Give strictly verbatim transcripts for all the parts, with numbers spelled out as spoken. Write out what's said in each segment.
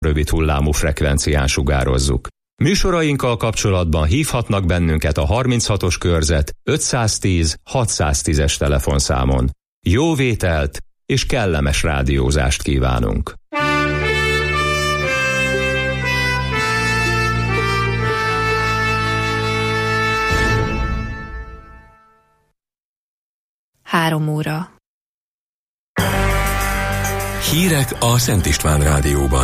rövid hullámú frekvencián sugározzuk. Műsorainkkal kapcsolatban hívhatnak bennünket a harminchatos körzet ötszáztíz hatszáztízes telefonszámon. Jó vételt és kellemes rádiózást kívánunk! Három óra. Hírek a Szent István Rádióban.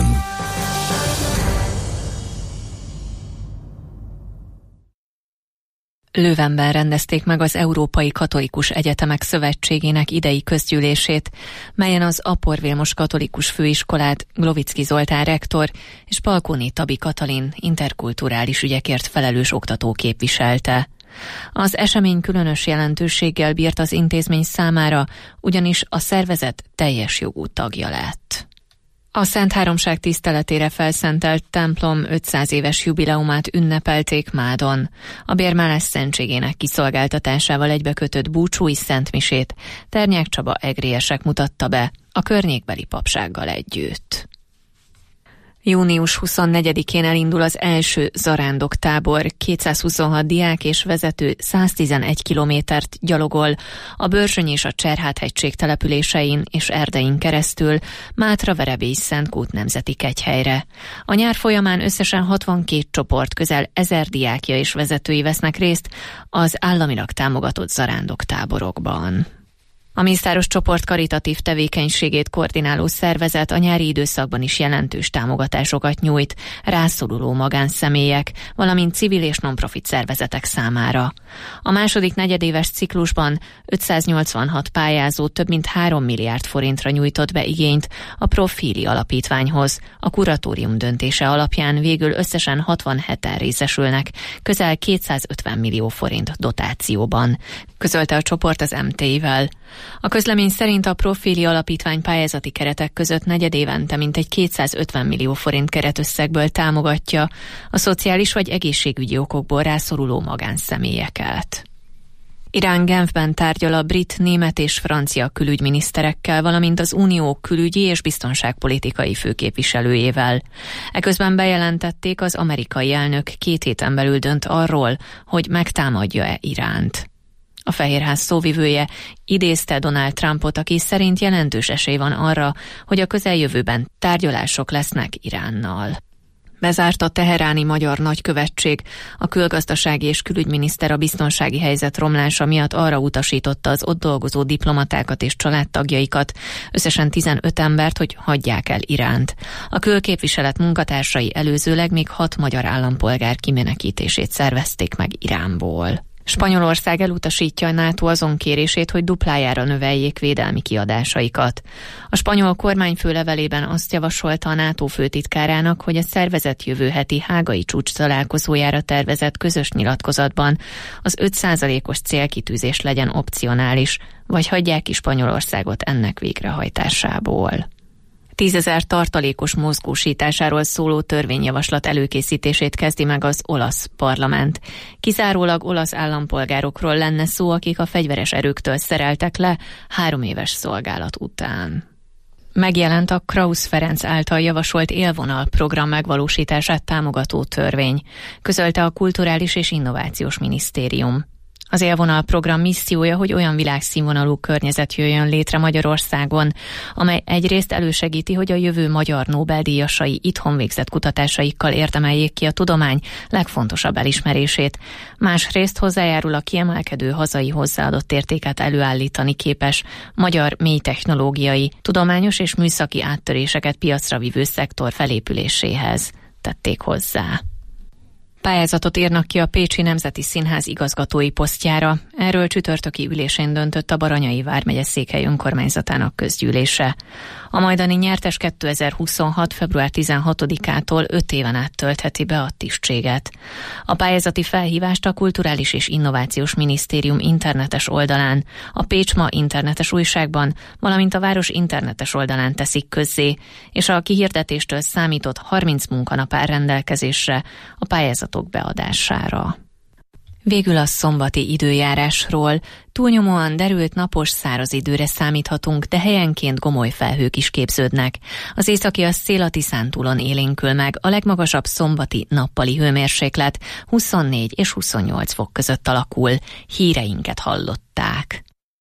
Leuvenben rendezték meg az Európai Katolikus Egyetemek Szövetségének idei közgyűlését, melyen az Apor Vilmos Katolikus Főiskolát Glovicki Zoltán rektor és Palkóni Tabi Katalin interkulturális ügyekért felelős oktató képviselte. Az esemény különös jelentőséggel bírt az intézmény számára, ugyanis a szervezet teljes jogú tagja lett. A Szent Háromság tiszteletére felszentelt templom ötszáz éves jubileumát ünnepelték Mádon. A bérmálás szentségének kiszolgáltatásával egybekötött búcsúi szentmisét Ternyák Csaba egriesek mutatta be a környékbeli papsággal együtt. június huszonnegyedikén elindul az első zarándoktábor. kétszázhuszonhat diák és vezető száztizenegy kilométert gyalogol a Börzsöny és a Cserháthegység településein és Erdein keresztül Mátra-Verebély-Szentkút nemzeti kegyhelyre. A nyár folyamán összesen hatvankét csoport, közel ezer diákja és vezetői vesznek részt az államilag támogatott zarándoktáborokban. A mészáros csoport karitatív tevékenységét koordináló szervezet a nyári időszakban is jelentős támogatásokat nyújt rászoruló magánszemélyek, valamint civil és non-profit szervezetek számára. A második negyedéves ciklusban ötszáznyolcvanhat pályázó több mint három milliárd forintra nyújtott be igényt a Profili Alapítványhoz. A kuratórium döntése alapján végül összesen hatvanheten részesülnek, közel kétszázötven millió forint dotációban, közölte a csoport az em té i-vel. A közlemény szerint a Profili Alapítvány pályázati keretek között negyedévente mintegy kétszázötven millió forint keretösszegből támogatja a szociális vagy egészségügyi okokból rászoruló magánszemélyeket. Irán Genfben tárgyal a brit, német és francia külügyminiszterekkel, valamint az unió külügyi és biztonságpolitikai főképviselőjével. Eközben bejelentették, az amerikai elnök két héten belül dönt arról, hogy megtámadja-e Iránt. A Fehérház szóvivője idézte Donald Trumpot, aki szerint jelentős esély van arra, hogy a közeljövőben tárgyalások lesznek Iránnal. Bezárt a teheráni magyar nagykövetség. A külgazdasági és külügyminiszter a biztonsági helyzet romlása miatt arra utasította az ott dolgozó diplomatákat és családtagjaikat, összesen tizenöt embert, hogy hagyják el Iránt. A külképviselet munkatársai előzőleg még hat magyar állampolgár kimenekítését szervezték meg Iránból. Spanyolország elutasítja a NATO azon kérését, hogy duplájára növeljék védelmi kiadásaikat. A spanyol kormányfő levelében azt javasolta a NATO főtitkárának, hogy a szervezet jövő heti hágai csúcs találkozójára tervezett közös nyilatkozatban az öt százalékos célkitűzés legyen opcionális, vagy hagyják ki Spanyolországot ennek végrehajtásából. Tízezer tartalékos mozgósításáról szóló törvényjavaslat előkészítését kezdi meg az olasz parlament. Kizárólag olasz állampolgárokról lenne szó, akik a fegyveres erőktől szereltek le három éves szolgálat után. Megjelent a Krausz Ferenc által javasolt élvonal program megvalósítását támogató törvény, közölte a Kulturális és Innovációs Minisztérium. Az élvonal program missziója, hogy olyan világszínvonalú környezet jöjjön létre Magyarországon, amely egyrészt elősegíti, hogy a jövő magyar Nobel-díjasai itthon végzett kutatásaikkal érdemeljék ki a tudomány legfontosabb elismerését, másrészt hozzájárul a kiemelkedő hazai hozzáadott értéket előállítani képes magyar mélytechnológiai, tudományos és műszaki áttöréseket piacra vívő szektor felépüléséhez, tették hozzá. Pályázatot írnak ki a Pécsi Nemzeti Színház igazgatói posztjára. Erről csütörtöki ülésén döntött a Baranyai vármegye székhely önkormányzatának közgyűlése. A majdani nyertes kétezer-huszonhat. február tizenhatodikától öt éven át töltheti be a tisztséget. A pályázati felhívást a Kulturális és Innovációs Minisztérium internetes oldalán, a Pécs Ma internetes újságban, valamint a város internetes oldalán teszik közzé, és a kihirdetéstől számított harminc munkanap áll rendelkezésre a pályázatok beadására. Végül a szombati időjárásról. Túlnyomóan derült napos száraz időre számíthatunk, de helyenként gomoly felhők is képződnek. Az északi a szél a Tiszántúlon élénkül meg, a legmagasabb szombati nappali hőmérséklet huszonnégy és huszonnyolc fok között alakul. Híreinket hallották.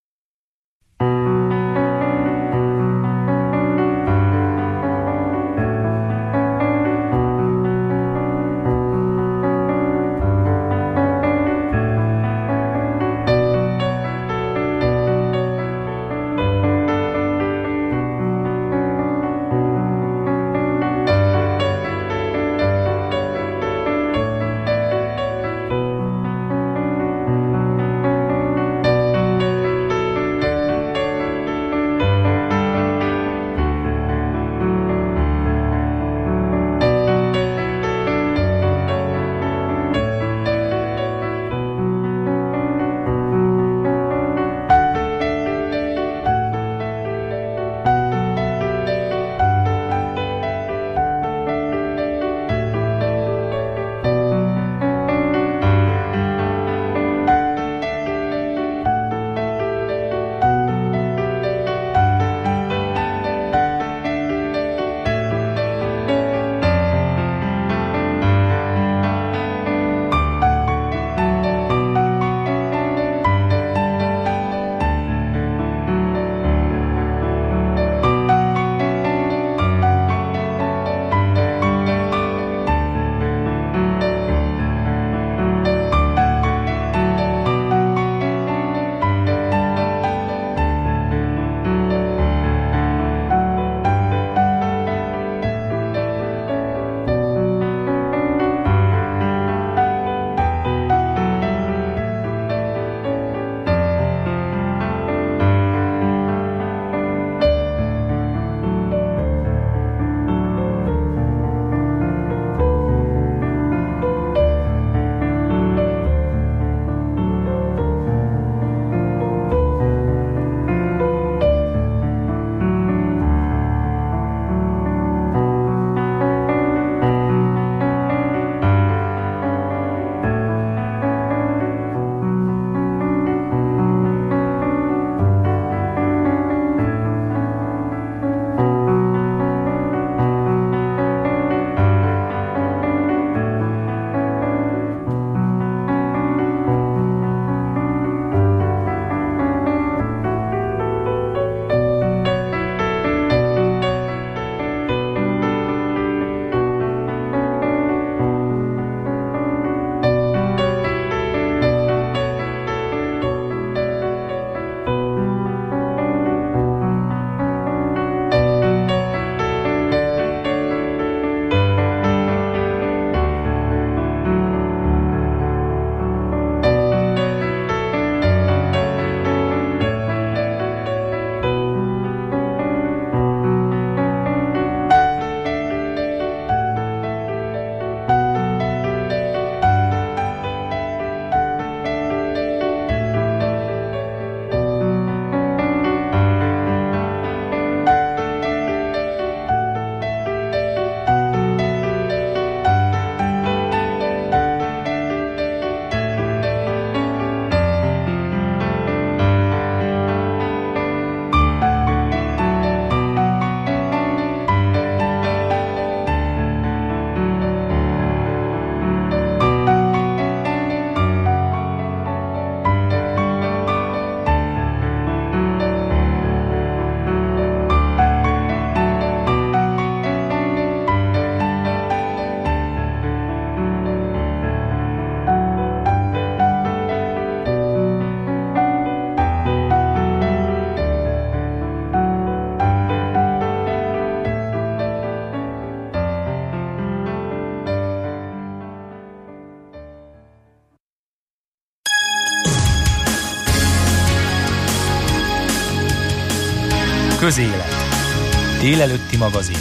Közélet. Délelőtti magazin.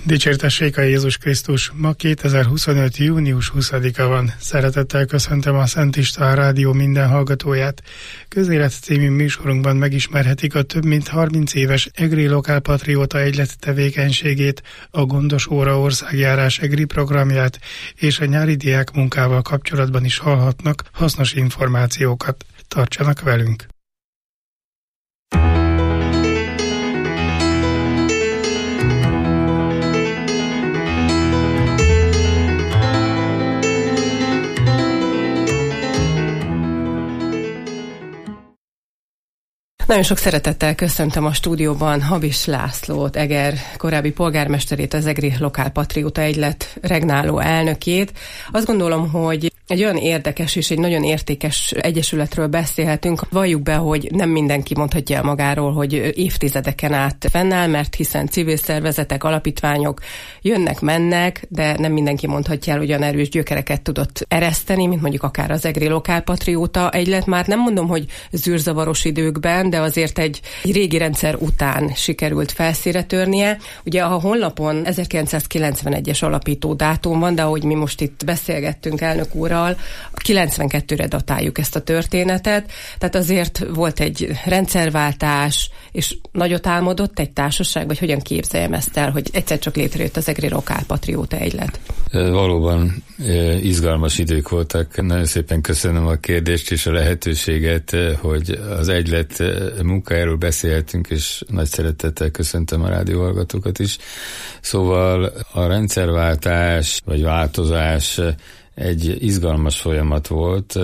Dicsértessék a Jézus Krisztus! Ma kétezer-huszonöt. június huszadika van. Szeretettel köszöntöm a Szent István Rádió minden hallgatóját. Közélet című műsorunkban megismerhetik a több mint harminc éves EGRI Lokálpatrióta Egylet tevékenységét, a Gondos Óra országjárás EGRI programját, és a nyári diák munkával kapcsolatban is hallhatnak hasznos információkat. Tartsanak velünk! Nagyon sok szeretettel köszöntöm a stúdióban Habis Lászlót, Eger korábbi polgármesterét, az EGRI Lokálpatrióta Egylet regnáló elnökét. Azt gondolom, hogy egy olyan érdekes és egy nagyon értékes egyesületről beszélhetünk. Valljuk be, hogy nem mindenki mondhatja el magáról, hogy évtizedeken át fennáll, mert hiszen civil szervezetek, alapítványok jönnek, mennek, de nem mindenki mondhatja el, hogy olyan erős gyökereket tudott ereszteni, mint mondjuk akár az EGRI Lokálpatrióta Egylet. Már nem mondom, hogy zűrzavaros időkben, de azért egy régi rendszer után sikerült felszínre törnie. Ugye a honlapon ezerkilencszázkilencvenegyes alapító dátum van, de ahogy mi most itt beszélgettünk elnök úrral, kilencvenkettőre datáljuk ezt a történetet, tehát azért volt egy rendszerváltás, és nagyot álmodott egy társaság, vagy hogyan képzeljem ezt el, hogy egyszer csak létrejött az EGRI Lokálpatrióta Egylet? Valóban izgalmas idők voltak. Nagyon szépen köszönöm a kérdést és a lehetőséget, hogy az Egylet munkájáról beszélhetünk, és nagy szeretettel köszöntöm a rádióhallgatókat is. Szóval a rendszerváltás, vagy változás egy izgalmas folyamat volt.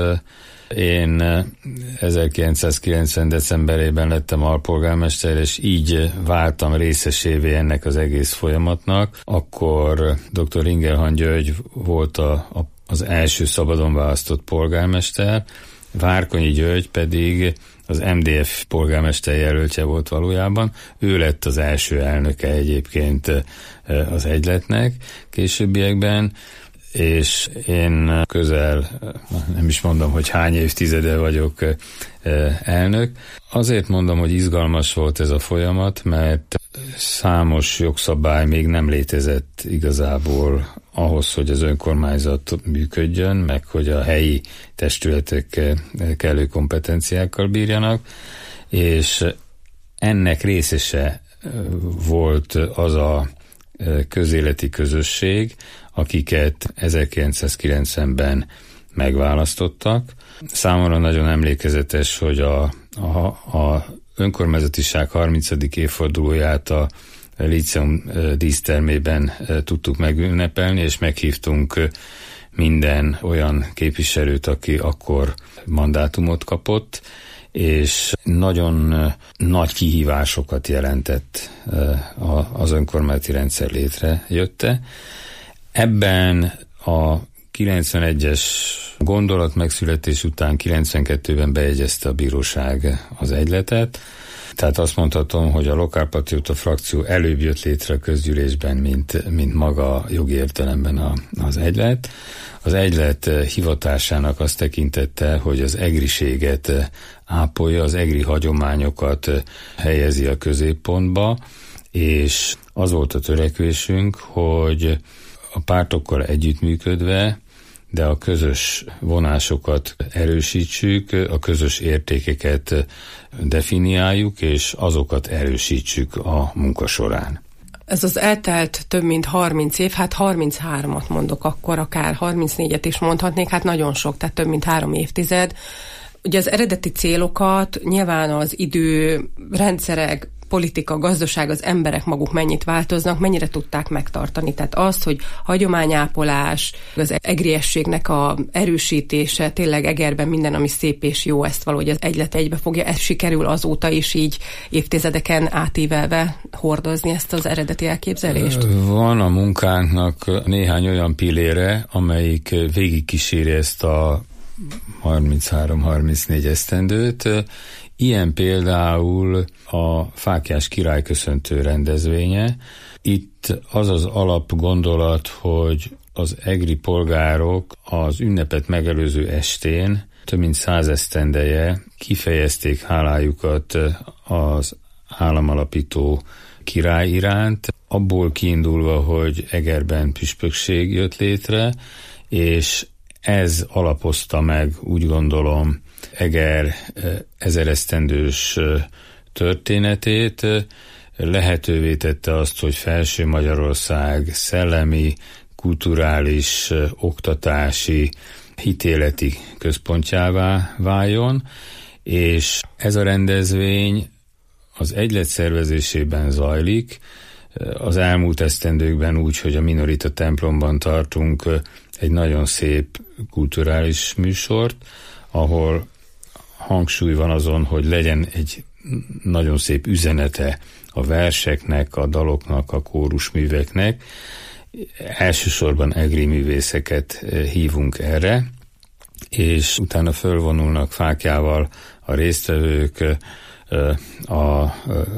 Én ezerkilencszázkilencven. decemberében lettem alpolgármester, és így váltam részesévé ennek az egész folyamatnak. Akkor dr. Ringelhahn György volt a, a, az első szabadon választott polgármester, Várkonyi György pedig az em dé ef polgármester jelöltje volt valójában. Ő lett az első elnöke egyébként az Egyletnek későbbiekben, és én közel, nem is mondom, hogy hány évtizede vagyok elnök. Azért mondom, hogy izgalmas volt ez a folyamat, mert számos jogszabály még nem létezett igazából ahhoz, hogy az önkormányzat működjön, meg hogy a helyi testületek kellő kompetenciákkal bírjanak, és ennek részese volt az a közéleti közösség, akiket ezerkilencszázkilencvenben megválasztottak. Számomra nagyon emlékezetes, hogy a, a, a önkormányzatiság harmincadik évfordulóját a Líceum dísztermében tudtuk megünnepelni, és meghívtunk minden olyan képviselőt, aki akkor mandátumot kapott, és nagyon nagy kihívásokat jelentett az önkormányzati rendszer létrejötte. Ebben a kilencvenegyes gondolat megszületés után kilencvenkettőben bejegyezte a bíróság az Egyletet, tehát azt mondhatom, hogy a Lokálpatrióta frakció előbb jött létre a közgyűlésben, mint, mint maga jogi értelemben a, az Egylet. Az Egylet hivatásának azt tekintette, hogy az egriséget ápolja, az egri hagyományokat helyezi a középpontba, és az volt a törekvésünk, hogy a pártokkal együttműködve, de a közös vonásokat erősítsük, a közös értékeket definiáljuk, és azokat erősítsük a munka során. Ez az eltelt több mint harminc év, hát harmincháromat mondok akkor, akár harmincnégyet is mondhatnék, hát nagyon sok, tehát több mint három évtized. Ugye az eredeti célokat nyilván az idő, rendszerek, politika, gazdaság, az emberek maguk mennyit változnak, mennyire tudták megtartani. Tehát az, hogy hagyományápolás, az egriességnek a erősítése, tényleg Egerben minden, ami szép és jó, ezt valahogy az Egylet egybe fogja, ez sikerül azóta is így évtizedeken átívelve hordozni ezt az eredeti elképzelést? Van a munkánknak néhány olyan pillére, amelyik végigkíséri ezt a harminchárom-harmincnégy esztendőt. Ilyen például a Fáklyás király köszöntő rendezvénye. Itt az az alapgondolat, hogy az egri polgárok az ünnepet megelőző estén több mint száz esztendeje kifejezték hálájukat az államalapító király iránt, abból kiindulva, hogy Egerben püspökség jött létre, és ez alapozta meg, úgy gondolom, Eger ezeresztendős történetét, lehetővé tette azt, hogy Felső Magyarország szellemi, kulturális, oktatási, hitéleti központjává váljon, és ez a rendezvény az egylet szervezésében zajlik, az elmúlt esztendőkben úgy, hogy a Minorita templomban tartunk egy nagyon szép kulturális műsort, ahol hangsúly van azon, hogy legyen egy nagyon szép üzenete a verseknek, a daloknak, a kórusműveknek. Elsősorban egri művészeket hívunk erre, és utána fölvonulnak fáklyával a résztvevők a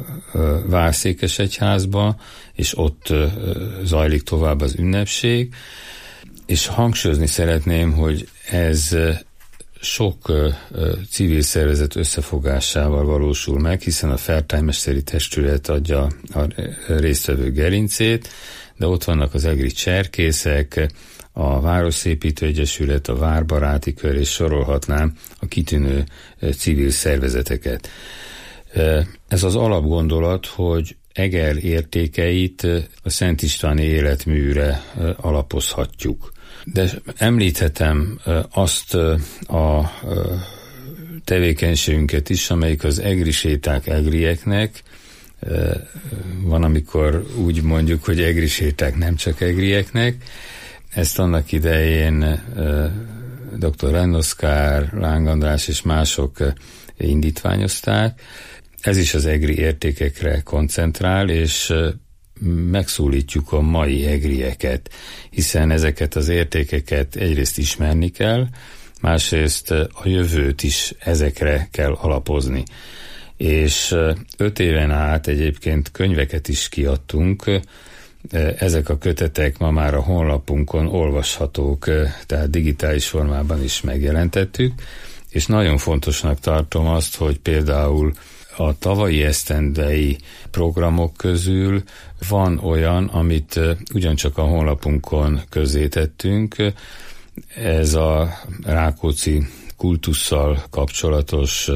Várszékesegyházba, és ott zajlik tovább az ünnepség, és hangsúlyozni szeretném, hogy ez sok civil szervezet összefogásával valósul meg, hiszen a Fertájmesteri Testület adja a résztvevő gerincét, de ott vannak az egri cserkészek, a Városszépítő Egyesület, a Várbaráti Kör, és sorolhatnám a kitűnő civil szervezeteket. Ez az alapgondolat, hogy Eger értékeit a Szent Istváni életműre alapozhatjuk. De említhetem azt a tevékenységünket is, amelyik az egri séták egrieknek. Van, amikor úgy mondjuk, hogy egri séták nem csak egrieknek. Ezt annak idején dr. Rendoszkár, Láng András és mások indítványozták. Ez is az egri értékekre koncentrál, és megszólítjuk a mai egrieket, hiszen ezeket az értékeket egyrészt ismerni kell, másrészt a jövőt is ezekre kell alapozni. És öt éven át egyébként könyveket is kiadtunk, ezek a kötetek ma már a honlapunkon olvashatók, tehát digitális formában is megjelentettük, és nagyon fontosnak tartom azt, hogy például a tavalyi esztendei programok közül van olyan, amit ugyancsak a honlapunkon közzétettünk. Ez a Rákóczi kultusszal kapcsolatos,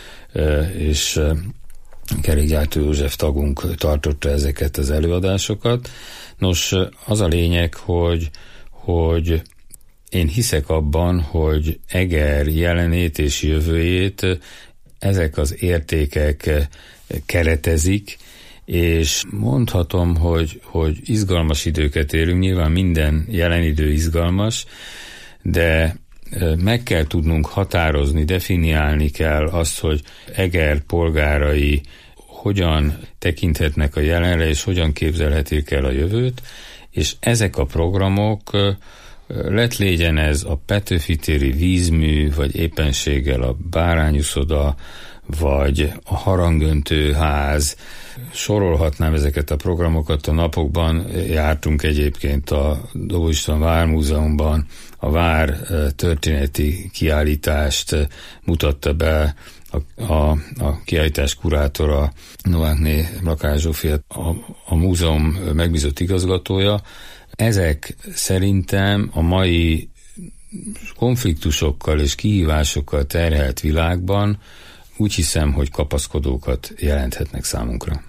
és Kerékgyártó József tagunk tartotta ezeket az előadásokat. Nos, az a lényeg, hogy, hogy én hiszek abban, hogy Eger jelenét és jövőjét ezek az értékek keretezik, és mondhatom, hogy, hogy izgalmas időket élünk, nyilván minden jelen idő izgalmas, de meg kell tudnunk határozni, definiálni kell azt, hogy Eger polgárai hogyan tekinthetnek a jelenre, és hogyan képzelhetik el a jövőt, és ezek a programok, lett légyen ez a Petőfi-téri vízmű, vagy éppenséggel a Bárányuszoda, vagy a Harangöntőház, sorolhatnám ezeket a programokat. A napokban jártunk egyébként a Dobó István Vármúzeumban, a Vár történeti kiállítást mutatta be a, a, a kiállítás kurátora, Novákné Lakás Zsófia, a, a múzeum megbízott igazgatója. Ezek szerintem a mai konfliktusokkal és kihívásokkal terhelt világban úgy hiszem, hogy kapaszkodókat jelenthetnek számunkra.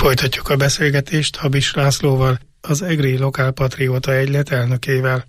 Folytatjuk a beszélgetést Habis Lászlóval, az EGRI Lokálpatrióta Egylet elnökével.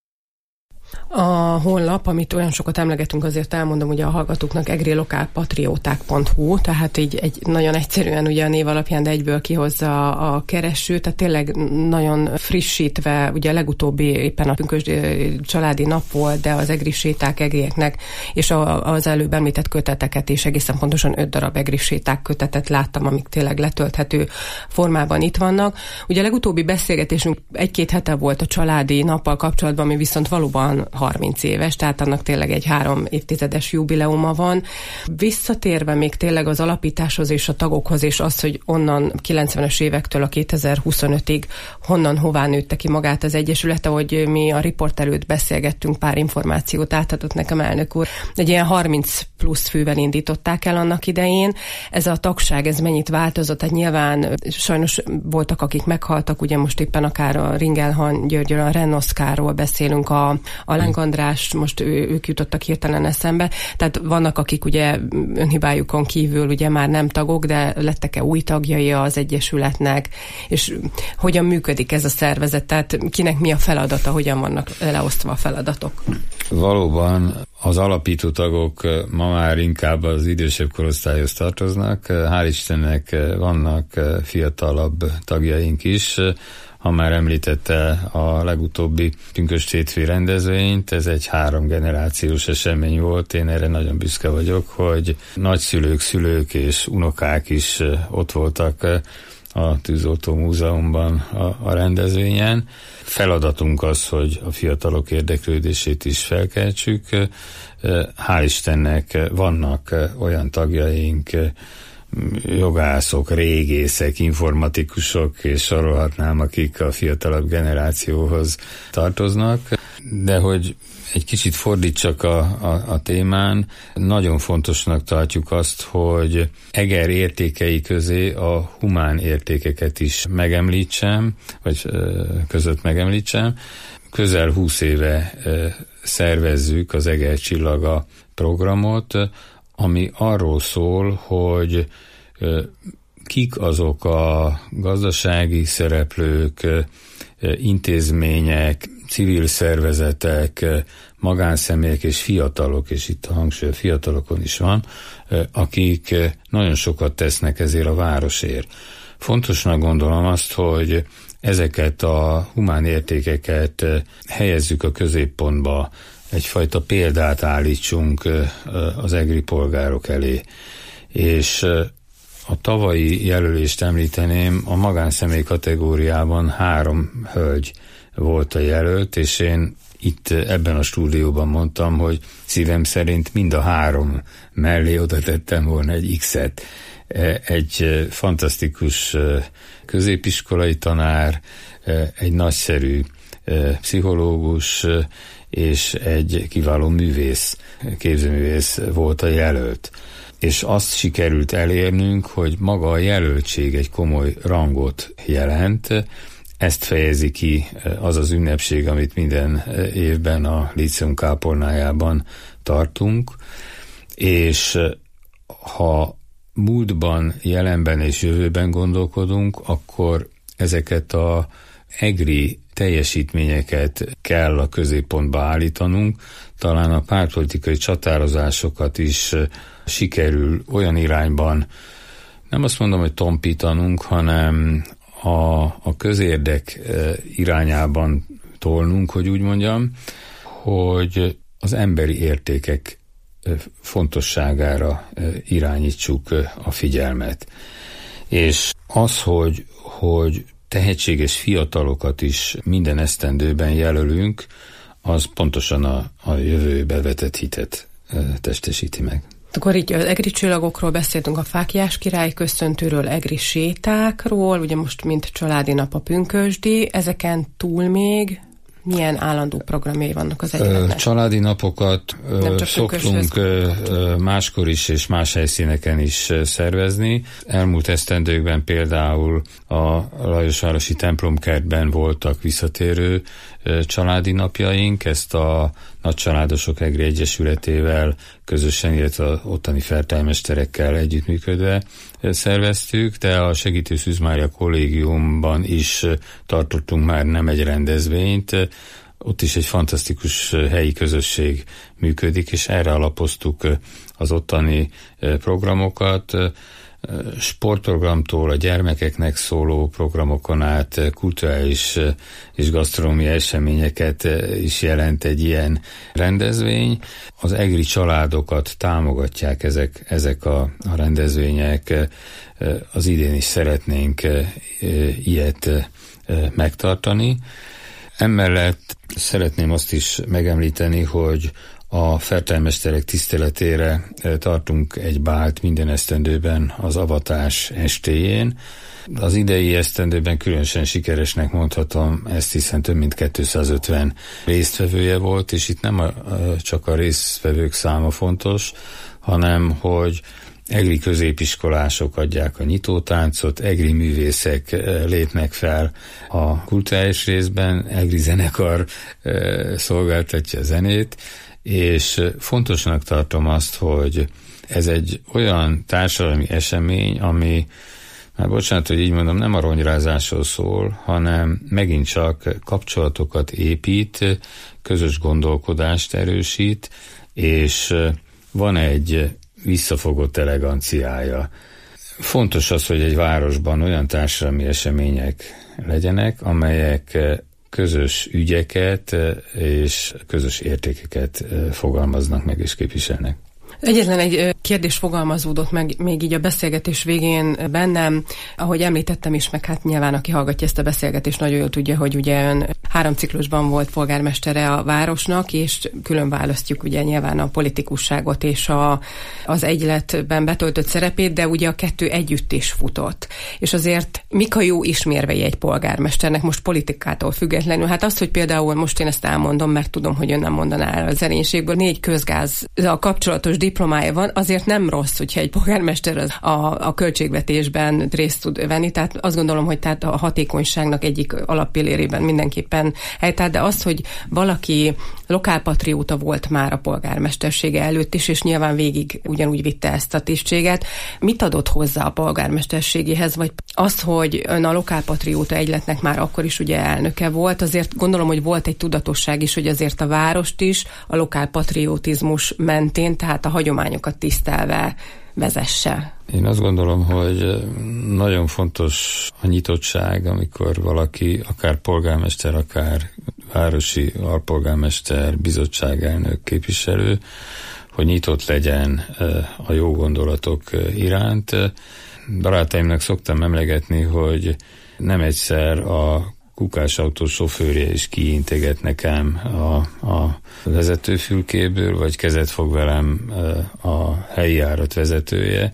A honlap, amit olyan sokat emlegetünk, azért elmondom ugye a hallgatóknak, egrilokálpatrióták pont hu, tehát így egy nagyon egyszerűen ugye a név alapján, de egyből kihozza a kereső, tehát tényleg nagyon frissítve, ugye a legutóbbi éppen a pünkösdi családi nap volt, de az egri séták egrieknek, és a, az előbb említett köteteket is, egészen pontosan öt darab egri séták kötetet láttam, amik tényleg letölthető formában itt vannak. Ugye a legutóbbi beszélgetésünk egy-két hete volt a családi nappal kapcsolatban, ami viszont valóban harminc éves, tehát annak tényleg egy három évtizedes jubileuma van. Visszatérve még tényleg az alapításhoz és a tagokhoz, és az, hogy onnan kilencvenes évektől a kétezer-huszonötig honnan hová nőtte ki magát az Egyesület, ahogy mi a riport előtt beszélgettünk, pár információt átadott nekem elnök úr. Egy ilyen harminc plusz fővel indították el annak idején. Ez a tagság, ez mennyit változott? Tehát nyilván sajnos voltak, akik meghaltak, ugye most éppen akár a Ringelhan Györgyről, a Rennoszkáról beszélünk, a a Láng András, most ő, ők jutottak hirtelen eszembe. Tehát vannak, akik ugye önhibájukon kívül ugye már nem tagok, de lettek-e új tagjai az Egyesületnek, és hogyan működik ez a szervezet? Tehát kinek mi a feladata, hogyan vannak leosztva a feladatok? Valóban az alapító tagok ma már inkább az idősebb korosztályhoz tartoznak. Hál' Istennek vannak fiatalabb tagjaink is. Ha már említette a legutóbbi pünkösd hétfői rendezvényt, ez egy három generációs esemény volt. Én erre nagyon büszke vagyok, hogy nagyszülők, szülők és unokák is ott voltak a Tűzoltó Múzeumban a, a rendezvényen. Feladatunk az, hogy a fiatalok érdeklődését is felkeltsük. Hál' Istennek vannak olyan tagjaink, jogászok, régészek, informatikusok, és sorolhatnám, akik a fiatalabb generációhoz tartoznak. De hogy egy kicsit fordítsak a, a, a témán, nagyon fontosnak tartjuk azt, hogy Eger értékei közé a humán értékeket is megemlítsem, vagy között megemlítsem. Közel húsz éve szervezzük az Eger Csillaga programot, ami arról szól, hogy kik azok a gazdasági szereplők, intézmények, civil szervezetek, magánszemélyek és fiatalok, és itt a hangsúly a fiatalokon is van, akik nagyon sokat tesznek ezért a városért. Fontosnak gondolom azt, hogy ezeket a humán értékeket helyezzük a középpontba, egyfajta példát állítsunk az egri polgárok elé. És a tavalyi jelölést említeném, a magánszemély kategóriában három hölgy volt a jelölt, és én itt ebben a stúdióban mondtam, hogy szívem szerint mind a három mellé oda tettem volna egy X-et. Egy fantasztikus középiskolai tanár, egy nagyszerű pszichológus, és egy kiváló művész, képzőművész volt a jelölt. És azt sikerült elérnünk, hogy maga a jelöltség egy komoly rangot jelent. Ezt fejezi ki az az ünnepség, amit minden évben a Líceum kápolnájában tartunk, és ha múltban, jelenben és jövőben gondolkodunk, akkor ezeket a egri teljesítményeket kell a középpontba állítanunk. Talán a pártpolitikai csatározásokat is sikerül olyan irányban, nem azt mondom, hogy tompítanunk, hanem a, a közérdek irányában tolnunk, hogy úgy mondjam, hogy az emberi értékek fontosságára irányítsuk a figyelmet. És az, hogy, hogy tehetséges fiatalokat is minden esztendőben jelölünk, az pontosan a, a jövőbe vetett hitet testesíti meg. Akkor így az egri csillagokról beszéltünk, a Fáklyás király köszöntőről, egri sétákról, ugye most mint családi nap a pünkösdi, ezeken túl még milyen állandó programjai vannak az egyletnek? Családi napokat szoktunk máskor is és más helyszíneken is szervezni. Elmúlt esztendőkben például a Lajosvárosi templomkertben voltak visszatérő családi napjaink, ezt a Nagycsaládosok Egri Egyesületével közösen, illetve az ottani fertőmeesterekkel együttműködve szerveztük, de a Segítő Szűz Mária Kollégiumban is tartottunk már nem egy rendezvényt, ott is egy fantasztikus helyi közösség működik, és erre alapoztuk az ottani programokat, sportprogramtól a gyermekeknek szóló programokon át kulturális és gasztronómiai eseményeket is jelent egy ilyen rendezvény. Az egri családokat támogatják ezek, ezek a, a rendezvények. Az idén is szeretnénk ilyet megtartani. Emellett szeretném azt is megemlíteni, hogy a fertőmesterek tiszteletére tartunk egy bált minden esztendőben az avatás estéjén. Az idei esztendőben különösen sikeresnek mondhatom ezt, hiszen több mint kétszázötven résztvevője volt, és itt nem a, csak a résztvevők száma fontos, hanem hogy egri középiskolások adják a nyitótáncot, egri művészek lépnek fel a kulturális részben, egri zenekar szolgáltatja a zenét, és fontosnak tartom azt, hogy ez egy olyan társadalmi esemény, ami, már bocsánat, hogy így mondom, nem a ronyrázásról szól, hanem megint csak kapcsolatokat épít, közös gondolkodást erősít, és van egy visszafogott eleganciája. Fontos az, hogy egy városban olyan társadalmi események legyenek, amelyek közös ügyeket és közös értékeket fogalmaznak meg és képviselnek. Egyetlen egy kérdés fogalmazódott meg még így a beszélgetés végén bennem, ahogy említettem is, meg hát nyilván aki hallgatja ezt a beszélgetést nagyon jól tudja, hogy ugye ön három ciklusban volt polgármestere a városnak, és külön választjuk ugye nyilván a politikusságot és a, az egyletben betöltött szerepét, de ugye a kettő együtt is futott. És azért mik a jó ismérvei egy polgármesternek most politikától függetlenül? Hát az, hogy például most én ezt elmondom, mert tudom, hogy ön nem mondaná el az erénységből, négy közgáz a kapcsolatos diplomája van, azért nem rossz, hogyha egy polgármester az a, a költségvetésben részt tud venni, tehát azt gondolom, hogy tehát a hatékonyságnak egyik alappillérében mindenképpen helytáll, de az, hogy valaki lokálpatrióta volt már a polgármestersége előtt is, és nyilván végig ugyanúgy vitte ezt a tisztséget, mit adott hozzá a polgármesterségéhez, vagy az, hogy ön a lokálpatrióta egyletnek már akkor is ugye elnöke volt, azért gondolom, hogy volt egy tudatosság is, hogy azért a várost is a lokálpatriotizmus mentén, tehát a hagyományokat tisztelve vezesse. Én azt gondolom, hogy nagyon fontos a nyitottság, amikor valaki, akár polgármester, akár városi alpolgármester, bizottságelnök, képviselő, hogy nyitott legyen a jó gondolatok iránt. Barátaimnak szoktam emlegetni, hogy nem egyszer a kukásautó sofőrje is kiinteget nekem a, a vezetőfülkéből, vagy kezet fog velem a helyi járat vezetője.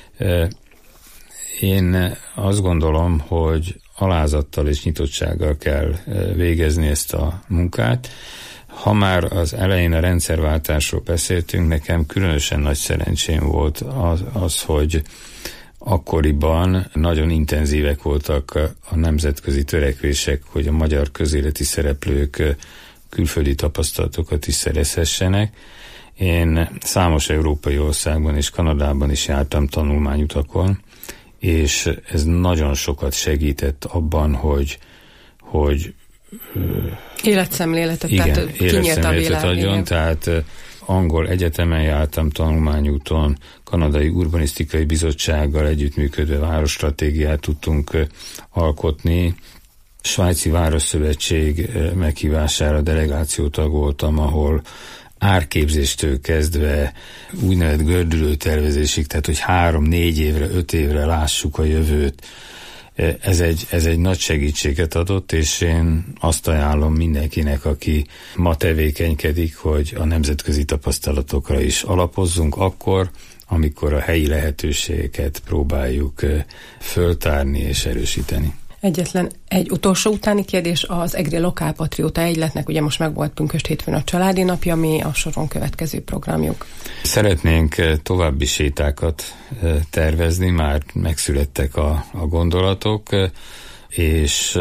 Én azt gondolom, hogy alázattal és nyitottsággal kell végezni ezt a munkát. Ha már az elején a rendszerváltásról beszéltünk, nekem különösen nagy szerencsém volt az, az hogy akkoriban nagyon intenzívek voltak a nemzetközi törekvések, hogy a magyar közéleti szereplők külföldi tapasztalatokat is szerezhessenek. Én számos európai országban és Kanadában is jártam tanulmányutakon, és ez nagyon sokat segített abban, hogy, hogy életszemléletet, igen, tehát kinyílt a világ. adjon, tehát angol egyetemen jártam tanulmányúton, Kanadai Urbanisztikai Bizottsággal együttműködve városstratégiát tudtunk alkotni. Svájci Városszövetség meghívására delegációtag voltam, ahol árképzéstől kezdve úgynevezett gördülő tervezésig, tehát hogy három-négy évre, öt évre lássuk a jövőt. Ez egy, ez egy nagy segítséget adott, és én azt ajánlom mindenkinek, aki ma tevékenykedik, hogy a nemzetközi tapasztalatokra is alapozzunk akkor, amikor a helyi lehetőségeket próbáljuk föltárni és erősíteni. Egyetlen egy utolsó utáni kérdés, az Egri Lokálpatrióta Egyletnek, ugye most meg volt pünkösd hétfőn a családi napja, mi a soron következő programjuk? Szeretnénk további sétákat tervezni, már megszülettek a, a gondolatok, és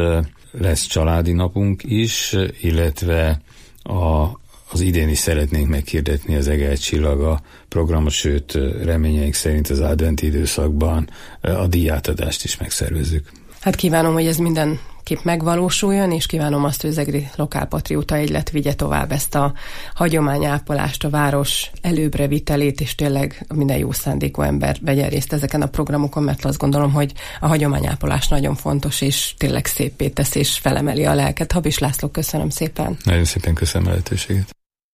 lesz családi napunk is, illetve a, az idén is szeretnénk meghirdetni az Eger Csillaga programot, sőt reményeink szerint az adventi időszakban a díjátadást is megszervezzük. Hát kívánom, hogy ez mindenképp megvalósuljon, és kívánom azt, hogy az Egri Lokálpatrióta Egylet vigye tovább ezt a hagyományápolást, a város előbbre vitelét, és tényleg minden jó szándékú ember vegyen részt ezeken a programokon, mert azt gondolom, hogy a hagyományápolás nagyon fontos, és tényleg széppé tesz, és felemeli a lelket. Habis László, köszönöm szépen. Nagyon szépen köszönöm a lehetőséget.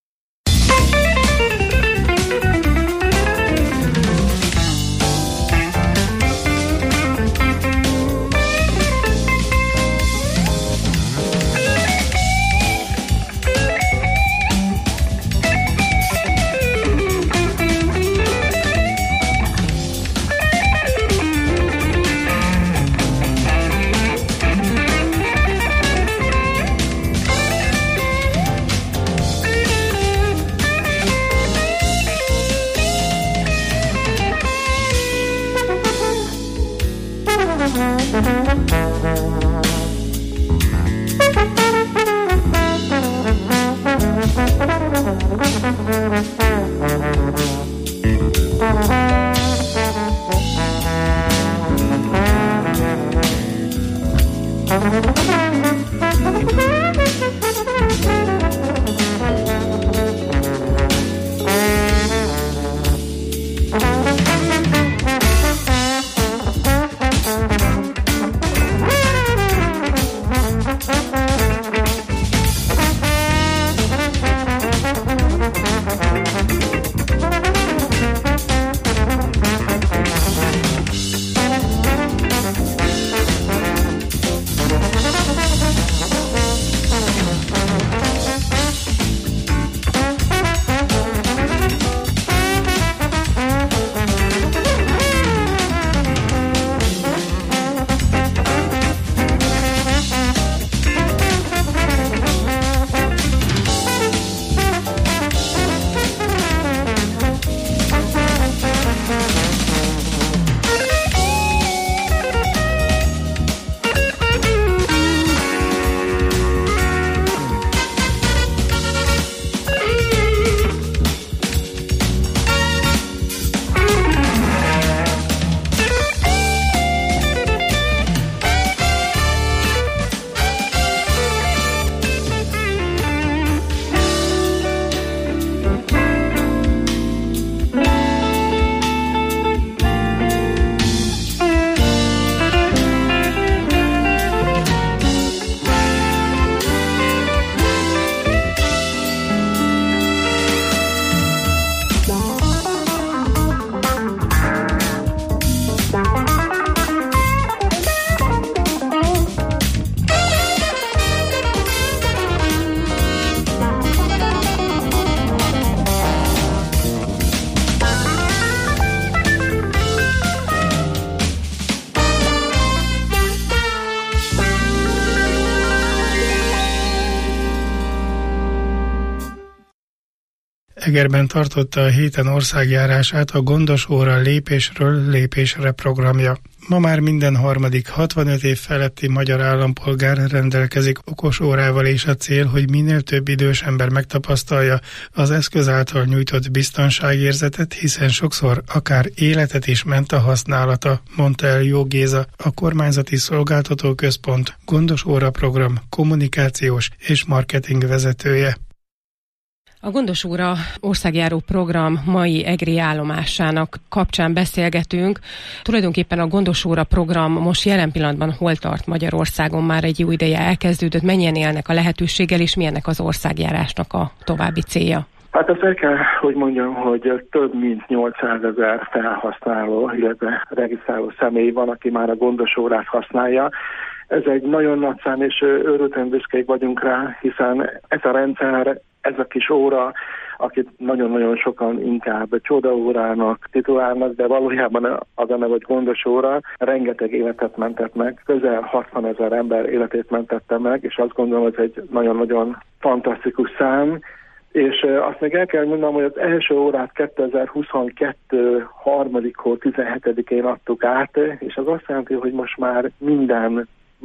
Egerben tartotta a héten országjárását a Gondos óra lépésről lépésre programja. Ma már minden harmadik hatvanöt év feletti magyar állampolgár rendelkezik okos órával, és a cél, hogy minél több idős ember megtapasztalja az eszköz által nyújtott biztonságérzetet, hiszen sokszor akár életet is ment a használata, mondta el Jó Géza, a Kormányzati Szolgáltató Központ Gondos óra program kommunikációs és marketing vezetője. A Gondos óra országjáró program mai egri állomásának kapcsán beszélgetünk. Tulajdonképpen a Gondos óra program most jelen pillanatban hol tart Magyarországon, már egy jó ideje elkezdődött, mennyien élnek a lehetőséggel, és milyennek az országjárásnak a további célja? Hát azt el kell, hogy mondjam, hogy több mint nyolcszázezer felhasználó, illetve regisztráló személy van, aki már a Gondos órát használja. Ez egy nagyon nagy szám, és őrülten büszkék vagyunk rá, hiszen ez a rendszer, ez a kis óra, akit nagyon-nagyon sokan inkább csodaórának titulálnak, de valójában az a neve, hogy Gondos óra, rengeteg életet mentett meg, közel hatvanezer ember életét mentette meg, és azt gondolom, hogy ez egy nagyon-nagyon fantasztikus szám. És azt még el kell mondanom, hogy az első órát kétezer-huszonkettő harmadik hó tizenhetedikén adtuk át, és az azt jelenti, hogy most már minden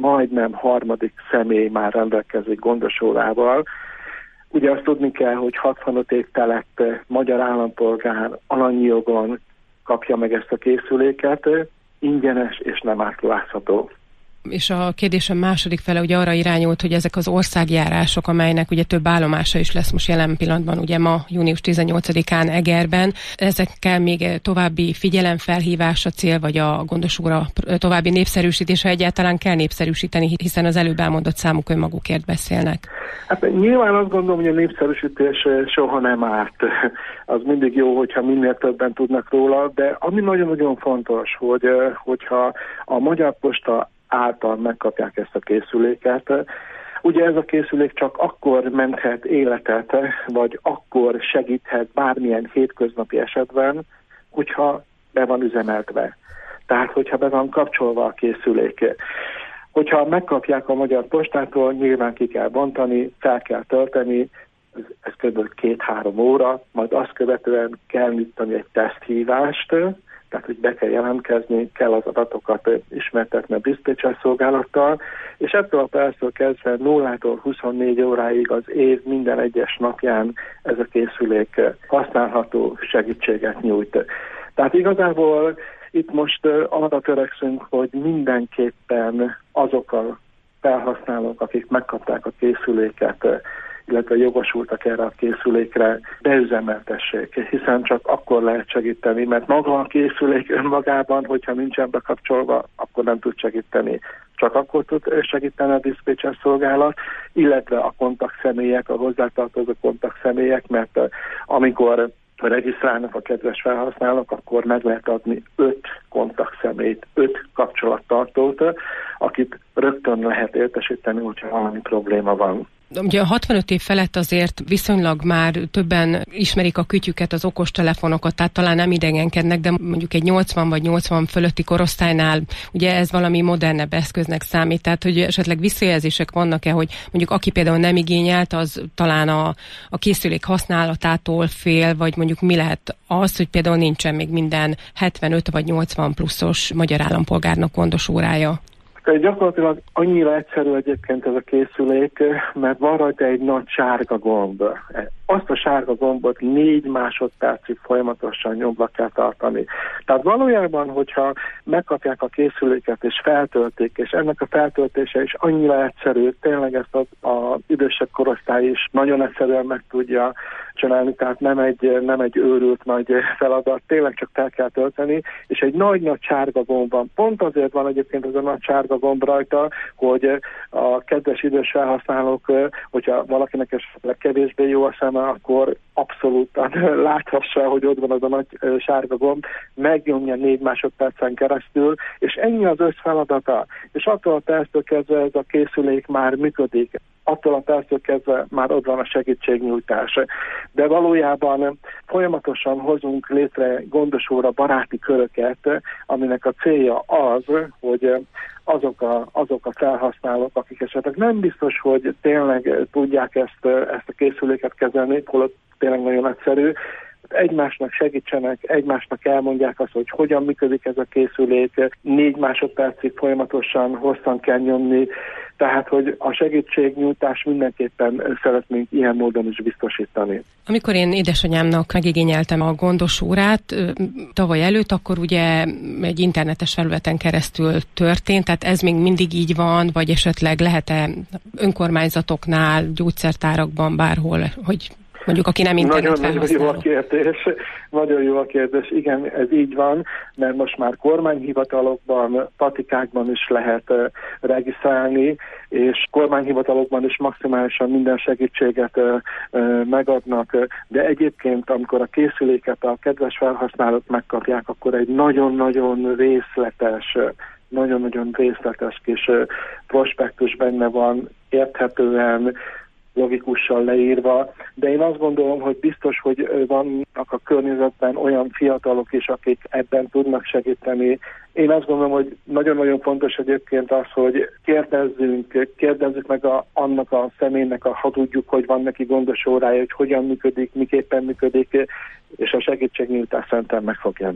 majdnem harmadik személy már rendelkezik gondosórával. Ugye azt tudni kell, hogy hatvanöt év telett magyar állampolgár alanyi jogon kapja meg ezt a készüléket, ingyenes és nem átlátható. És a kérdésem második fele ugye arra irányult, hogy ezek az országjárások, amelynek ugye több állomása is lesz most jelen pillanatban, ugye ma június tizennyolcadikán Egerben, ezekkel még további figyelemfelhívás a cél, vagy a gondosóra további népszerűsítése, egyáltalán kell népszerűsíteni, hiszen az előbb elmondott számuk önmagukért beszélnek. Hát nyilván azt gondolom, hogy a népszerűsítés soha nem árt. Az mindig jó, hogyha minél többen tudnak róla, de ami nagyon-nagyon fontos, hogy, hogyha a Magyar Posta által megkapják ezt a készüléket. Ugye ez a készülék csak akkor menthet életet, vagy akkor segíthet bármilyen hétköznapi esetben, hogyha be van üzemeltve. Tehát, hogyha be van kapcsolva a készülék. Hogyha megkapják a Magyar Postától, nyilván ki kell bontani, fel kell tölteni, ez, ez kb. két-három óra, majd azt követően kell nyitani egy teszthívást, tehát hogy be kell jelentkezni, kell az adatokat ismertetni a diszpécser szolgálattal, és ettől a perctől kezdve nullától huszonnégy óráig az év minden egyes napján ez a készülék használható, segítséget nyújt. Tehát igazából itt most arra törekszünk, hogy mindenképpen azok a felhasználók, akik megkapták a készüléket, illetve jogosultak erre a készülékre, beüzemeltessék, hiszen csak akkor lehet segíteni, mert maga a készülék önmagában, hogyha nincsen bekapcsolva, akkor nem tud segíteni. Csak akkor tud segíteni a diszpécser szolgálat, illetve a kontaktszemélyek, a hozzátartozó kontaktszemélyek, mert amikor regisztrálnak a kedves felhasználók, akkor meg lehet adni öt kontaktszemélyt, öt kapcsolattartót, akit rögtön lehet értesíteni, hogyha valami probléma van. Ugye a hatvanöt év felett azért viszonylag már többen ismerik a kütyüket, az okostelefonokat, tehát talán nem idegenkednek, de mondjuk egy nyolcvan vagy nyolcvan fölötti korosztálynál ugye ez valami modernebb eszköznek számít, tehát hogy esetleg visszajelzések vannak-e, hogy mondjuk aki például nem igényelt, az talán a, a készülék használatától fél, vagy mondjuk mi lehet az, hogy például nincsen még minden hetvenöt vagy nyolcvan pluszos magyar állampolgárnak gondosórája. Gyakorlatilag annyira egyszerű egyébként ez a készülék, mert van rajta egy nagy sárga gomb. Azt a sárga gombot négy másodpercig folyamatosan nyomva kell tartani. Tehát valójában, hogyha megkapják a készüléket és feltöltik, és ennek a feltöltése is annyira egyszerű, tényleg ezt az, az idősebb korosztály is nagyon egyszerűen meg tudja csinálni, tehát nem egy, nem egy őrült nagy feladat, tényleg csak fel kell tölteni, és egy nagy-nagy sárga gomb van. Pont azért van egyébként ez a nagy sárga gomb rajta, hogy a kedves idős felhasználók, hogyha valakinek esetleg kevésbé jó a szeme, akkor abszolút láthassa, hogy ott van az a nagy sárga gomb, megnyomja négy másodpercen keresztül, és ennyi az összfeladata. És attól a perctől kezdve ez a készülék már működik. Attól a perctől kezdve már ott van a segítségnyújtás. De valójában folyamatosan hozunk létre gondosóra baráti köröket, aminek a célja az, hogy azok a, azok a felhasználók, akik esetleg nem biztos, hogy tényleg tudják ezt, ezt a készüléket kezelni, holott tényleg nagyon egyszerű, egymásnak segítsenek, egymásnak elmondják azt, hogy hogyan működik ez a készülék, négy másodpercig folyamatosan hosszan kell nyomni, tehát, hogy a segítségnyújtás mindenképpen szeretnénk ilyen módon is biztosítani. Amikor én édesanyámnak megigényeltem a gondosórát tavaly előtt, akkor ugye egy internetes felületen keresztül történt, tehát ez még mindig így van, vagy esetleg lehet-e önkormányzatoknál, gyógyszertárakban, bárhol, hogy mondjuk aki nem internet felhasználó. Nagyon jó a kérdés, nagyon jó a kérdés. Igen, ez így van, mert most már kormányhivatalokban, patikákban is lehet uh, regisztrálni, és kormányhivatalokban is maximálisan minden segítséget uh, uh, megadnak, de egyébként, amikor a készüléket a kedves felhasználók megkapják, akkor egy nagyon-nagyon részletes, nagyon-nagyon részletes kis uh, prospektus benne van, érthetően, logikussal leírva, de én azt gondolom, hogy biztos, hogy vannak a környezetben olyan fiatalok is, akik ebben tudnak segíteni. Én azt gondolom, hogy nagyon-nagyon fontos egyébként az, hogy kérdezzünk, kérdezzük meg a, annak a személynek, a, ha tudjuk, hogy van neki gondosórája, hogy hogyan működik, miképpen működik, és a segítségnyújtás szerintem meg fog jönni.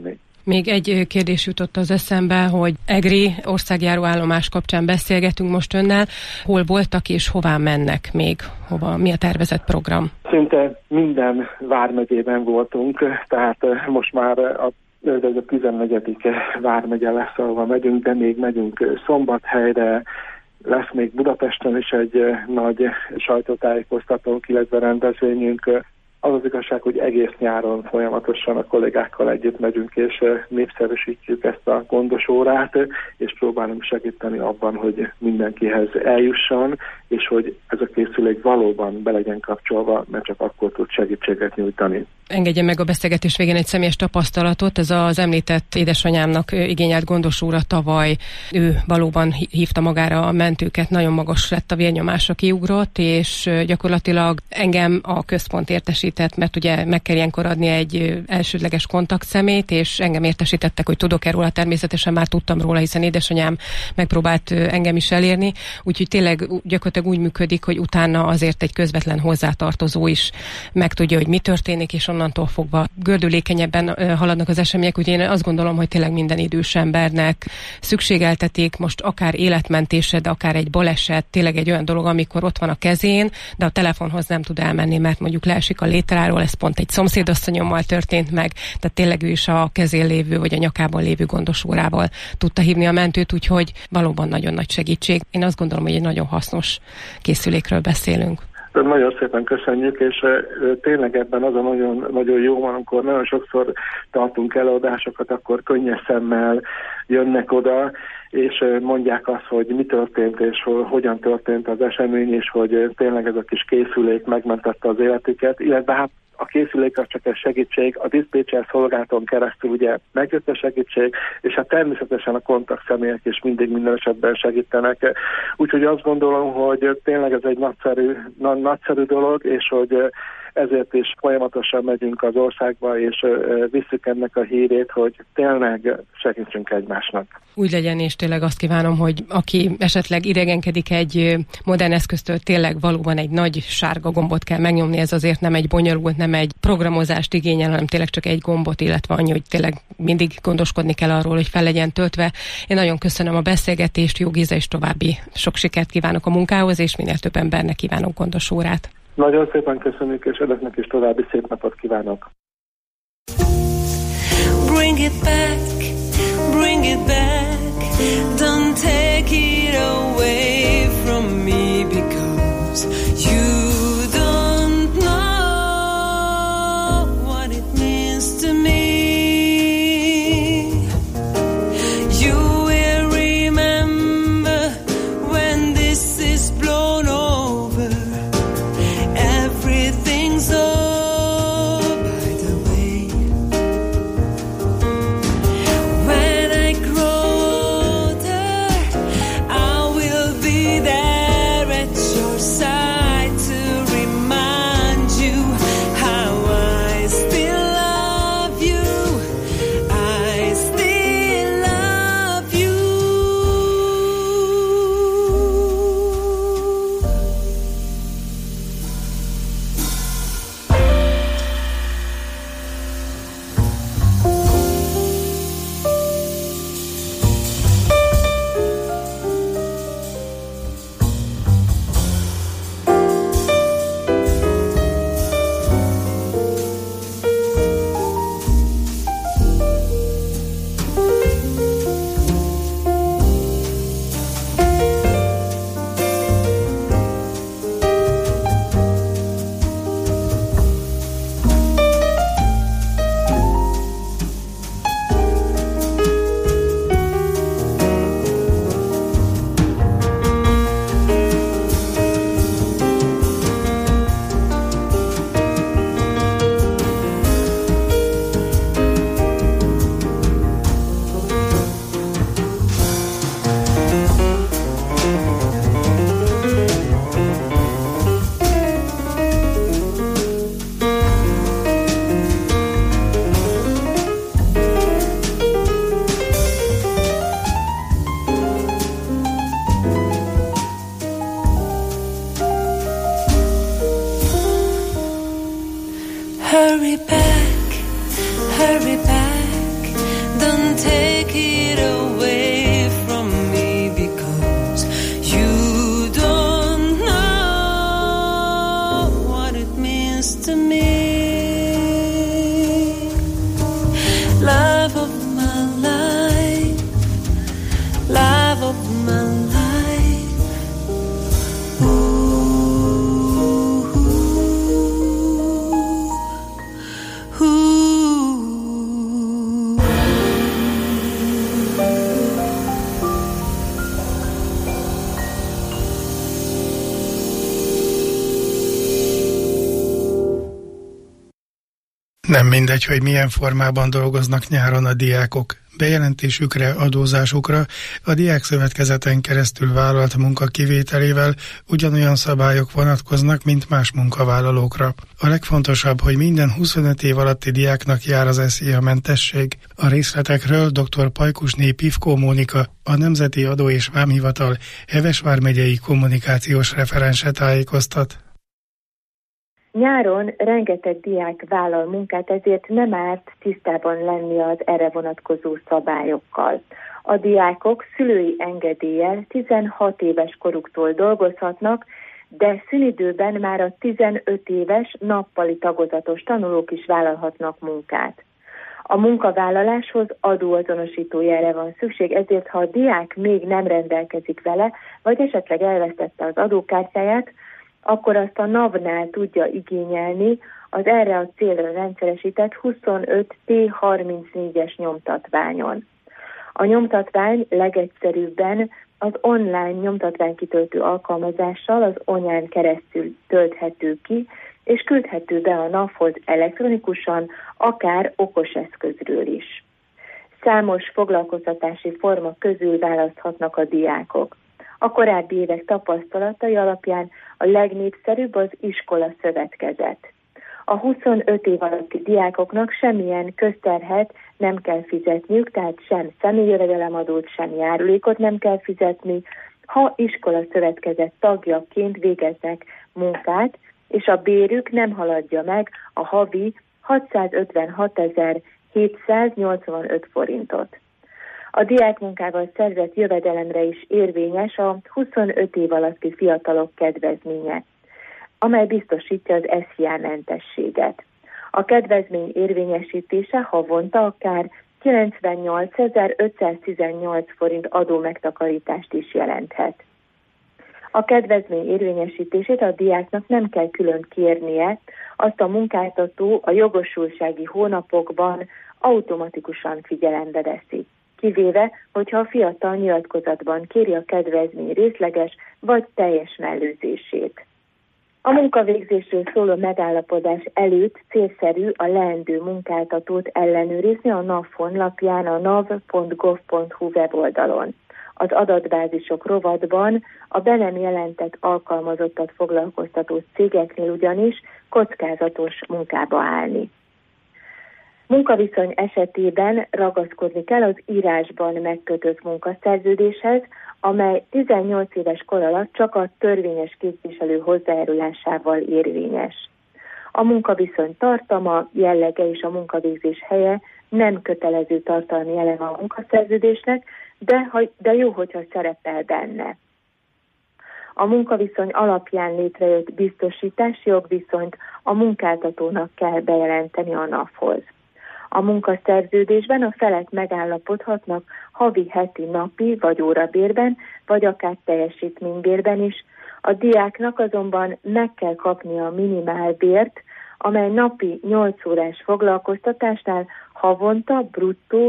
Még egy kérdés jutott az eszembe, hogy egri országjáró állomás kapcsán beszélgetünk most önnel. Hol voltak és hová mennek még? Hova? Mi a tervezett program? Szinte minden vármegyében voltunk, tehát most már a ez a tizennegyedik vármegye lesz, ahova megyünk, de még megyünk Szombathelyre, lesz még Budapesten is egy nagy sajtótájékoztatónk, illetve rendezvényünk. Az az igazság, hogy egész nyáron folyamatosan a kollégákkal együtt megyünk, és népszerűsítjük ezt a gondos órát, és próbálunk segíteni abban, hogy mindenkihez eljusson, és hogy ez a készülék valóban be legyen kapcsolva, mert csak akkor tud segítséget nyújtani. Engedje meg a beszélgetés végén egy személyes tapasztalatot. Ez az említett édesanyámnak igényelt gondos óra tavaly. Ő valóban hívta magára a mentőket, nagyon magas lett a vérnyomása, kiugrott, és gyakorlatilag engem a központ értesített, mert ugye meg kell ilyenkor adni egy elsődleges kontaktszemét, és engem értesítettek, hogy tudok-e róla, természetesen már tudtam róla, hiszen édesanyám megpróbált engem is elérni, úgyhogy tényleg gyakorlatilag úgy működik, hogy utána azért egy közvetlen hozzátartozó is megtudja, hogy mi történik, és onnantól fogva gördülékenyebben haladnak az események, úgyhogy én azt gondolom, hogy tényleg minden idős embernek szükségeltetik, most akár életmentése, de akár egy baleset, tényleg egy olyan dolog, amikor ott van a kezén, de a telefonhoz nem tud elmenni, mert mondjuk leesik a létráról, ez pont egy szomszédasszonyommal történt meg, tehát tényleg ő is a kezén lévő, vagy a nyakában lévő gondos órával tudta hívni a mentőt, úgyhogy valóban nagyon nagy segítség. Én azt gondolom, hogy egy nagyon hasznos készülékről beszélünk. Nagyon szépen köszönjük, és uh, tényleg ebben az a nagyon, nagyon jó van, amikor nagyon sokszor tartunk előadásokat, akkor könnyes szemmel jönnek oda, és uh, mondják azt, hogy mi történt, és uh, hogyan történt az esemény, és hogy uh, tényleg ez a kis készülék megmentette az életüket, illetve hát a készülék az csak egy segítség, a diszpécser szolgálaton keresztül ugye megjött a segítség, és hát természetesen a kontaktszemélyek is mindig minden esetben segítenek. Úgyhogy azt gondolom, hogy tényleg ez egy nagyszerű, na, nagyszerű dolog, és hogy ezért is folyamatosan megyünk az országba, és visszük ennek a hírét, hogy tényleg segítsünk egymásnak. Úgy legyen, és tényleg azt kívánom, hogy aki esetleg idegenkedik egy modern eszköztől, tényleg valóban egy nagy sárga gombot kell megnyomni, ez azért nem egy bonyolult, nem egy programozást igényel, hanem tényleg csak egy gombot, illetve annyi, hogy tényleg mindig gondoskodni kell arról, hogy fel legyen töltve. Én nagyon köszönöm a beszélgetést, jó Géza, és további sok sikert kívánok a munkához, és minél több embernek kívánok gondos órát. Nagyon szépen köszönjük, és önöknek is további szép napot kívánok. Bring it back, bring it back, don't take it away from me, because you don't know what it means to me. You will remember when this is blown over. Everything's all by the way. When I grow older, I will be there at your side to remind you how I still love you. I still love you. Hurry back, hurry back, Nem mindegy, hogy milyen formában dolgoznak nyáron a diákok. Bejelentésükre, adózásukra a Diákszövetkezeten keresztül vállalt munka kivételével ugyanolyan szabályok vonatkoznak, mint más munkavállalókra. A legfontosabb, hogy minden huszonöt év alatti diáknak jár az es zé á mentesség. A részletekről dr. Pajkusné Pivkó Mónika, a Nemzeti Adó és Vámhivatal Heves vármegyei kommunikációs referense tájékoztat. Nyáron rengeteg diák vállal munkát, ezért nem árt tisztában lenni az erre vonatkozó szabályokkal. A diákok szülői engedéllyel tizenhat éves koruktól dolgozhatnak, de szünidőben már a tizenöt éves nappali tagozatos tanulók is vállalhatnak munkát. A munkavállaláshoz adóazonosító jelre van szükség, ezért ha a diák még nem rendelkezik vele, vagy esetleg elvesztette az adókártyáját, akkor azt a NAV-nál tudja igényelni az erre a célra rendszeresített huszonöt T harmincnégyes nyomtatványon. A nyomtatvány legegyszerűbben az online nyomtatványkitöltő alkalmazással az onyán keresztül tölthető ki, és küldhető be a NAV-hoz elektronikusan, akár okos eszközről is. Számos foglalkoztatási forma közül választhatnak a diákok. A korábbi évek tapasztalatai alapján a legnépszerűbb az iskola szövetkezet. A huszonöt év alatti diákoknak semmilyen közterhet nem kell fizetniük, tehát sem személyjövedelemadót, sem járulékot nem kell fizetni, ha iskola szövetkezet tagjaként végeznek munkát, és a bérük nem haladja meg a havi hatszázötvenhatezer-hétszáznyolcvanöt forintot. A diákmunkával szerzett jövedelemre is érvényes a huszonöt év alatti fiatalok kedvezménye, amely biztosítja az es zé á mentességet. A kedvezmény érvényesítése havonta akár kilencvennyolcezer-ötszáztizennyolc forint adómegtakarítást is jelenthet. A kedvezmény érvényesítését a diáknak nem kell külön kérnie, azt a munkáltató a jogosultsági hónapokban automatikusan figyelembe veszi, kivéve, hogyha a fiatal nyilatkozatban kéri a kedvezmény részleges vagy teljes mellőzését. A munkavégzésről szóló megállapodás előtt célszerű a leendő munkáltatót ellenőrizni a NAV honlapján, a nav pont gov pont hu weboldalon. Az adatbázisok rovatban a be nem jelentett alkalmazottat foglalkoztató cégeknél ugyanis kockázatos munkába állni. Munkaviszony esetében ragaszkodni kell az írásban megkötött munkaszerződéshez, amely tizennyolc éves kor alatt csak a törvényes képviselő hozzájárulásával érvényes. A munkaviszony tartalma, jellege és a munkavégzés helye nem kötelező tartalmi eleme a munkaszerződésnek, de, de jó, hogyha szerepel benne. A munkaviszony alapján létrejött biztosítási jogviszonyt a munkáltatónak kell bejelenteni a NAV-hoz. A munkaszerződésben a felek megállapodhatnak havi, heti, napi vagy órabérben, vagy akár teljesítménybérben is. A diáknak azonban meg kell kapnia a minimálbért, amely napi nyolc órás foglalkoztatásnál havonta bruttó